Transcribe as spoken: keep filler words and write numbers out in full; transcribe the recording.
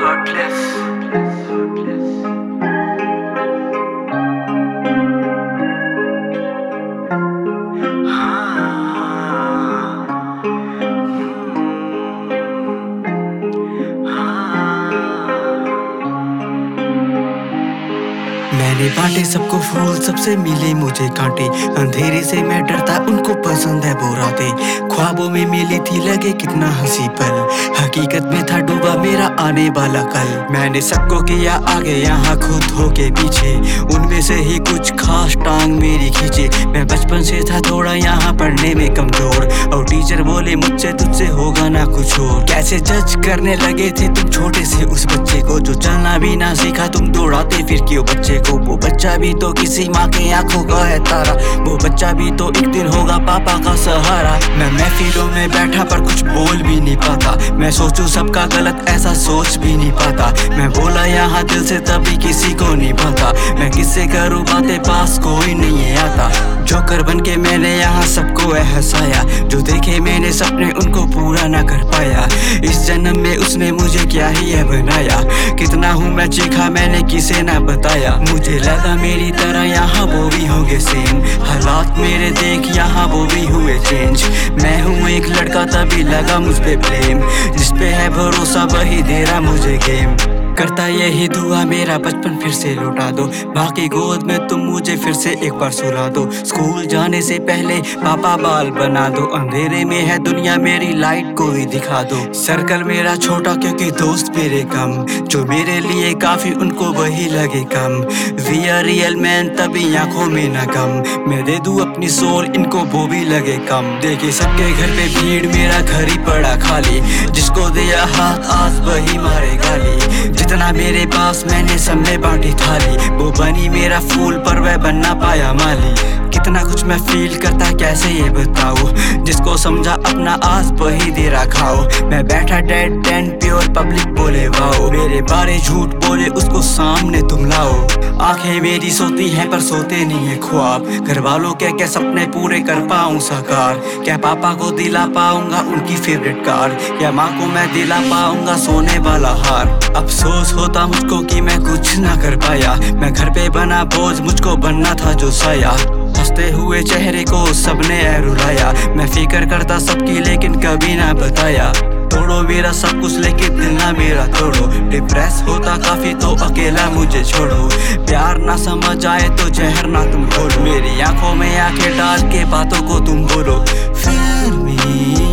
मैंने बांटे सबको फूल, सबसे मिले मुझे कांटे। अंधेरे से मैं डरता, उनको पसंद है वो रातें। ख्वाबों में मिली थी, लगे कितना हंसी पल। हकीकत में था डूबा मेरा आने वाला कल। मैंने सबको किया आगे, यहाँ खुद होके पीछे। उनमें से ही कुछ खास टांग मेरी खींचे। मैं बचपन से था थोड़ा यहाँ पढ़ने में कमजोर, और टीचर बोले मुझसे तुझसे होगा ना कुछ और। कैसे जज करने लगे थे तुम छोटे से उस बच्चे को, जो चलना भी ना सीखा तुम दौड़ाते फिर क्यों बच्चे को। वो बच्चा भी तो किसी माँ के आंखों का है तारा, वो बच्चा भी तो एक दिन होगा पापा का सहारा। मैं महफिलों में बैठा पर कुछ बोल भी नहीं पाता। मैं सोचूं सबका गलत, ऐसा सोच भी नहीं पाता। मैं बोला यहाँ दिल से तभी किसी को नहीं भाता। मैं किससे करूँ बातें, पास कोई नहीं आता। जोकर बन के मैंने यहाँ सबको हंसाया, जो देखे मैंने सपने उनको पूरा ना कर पाया। इस जन्म में उसने मुझे क्या ही है बनाया। कितना हूँ मैं चीखा, मैंने किसे ना बताया। मुझे लगा मेरी तरह यहाँ वो भी होंगे सेम। हालात मेरे देख यहाँ वो भी हुए चेंज। मैं हूँ एक लड़का तभी लगा मुझ पे ब्लेम, जिस पे है भरोसा वही दे रहा मुझे गेम। करता यही दुआ मेरा बचपन फिर से लौटा दो, बाकी गोद में तुम मुझे फिर से एक बार सुला दो। स्कूल जाने से पहले पापा बाल बना दो, अंधेरे में है दुनिया मेरी लाइट को ही दिखा दो। सर्कल मेरा छोटा क्योंकि दोस्त मेरे कम, जो मेरे लिए काफी उनको वही लगे कम। वी आर रियल मैन तभी आंखों में न कम। मैं दे दूं अपनी सोल, इनको वो भी लगे कम। देखे सबके घर पे भीड़, मेरा घर ही पड़ा खाली। जिसको दिया हाथ आज वही मारे गाली। जितना मेरे पास मैंने सब में बांटी थाली, वो बनी मेरा फूल पर वह बनना पाया माली। कितना कुछ मैं फील करता कैसे ये बताऊं, जिसको समझा अपना आज वही दे रहा खाओ। मैं बैठा डेड एंड प्योर पब्लिक बोले वाओ, मेरे बारे झूठ बोले उसको सामने तुम लाओ। आंखें मेरी सोती हैं पर सोते नहीं है ख्वाब, घर वालों के क्या सपने पूरे कर पाऊं साकार। क्या पापा को दिला पाऊंगा उनकी फेवरेट कार, या माँ को मैं दिला पाऊंगा सोने वाला हार। अफसोस होता मुझको कि मैं कुछ ना कर पाया, मैं घर पे बना बोझ, मुझको बनना था जो साया। हंसते हुए चेहरे को सबने रुलाया, मैं फिक्र करता सबकी लेकिन कभी ना बताया। तोड़ो मेरा सब कुछ लेकिन दिल ना मेरा तोड़ो, डिप्रेस होता काफी तो अकेला मुझे छोड़ो। प्यार ना समझ आए तो जहर ना तुम घोलो, मेरी आंखों में आंखें डाल के बातों को तुम बोलो। फिर भी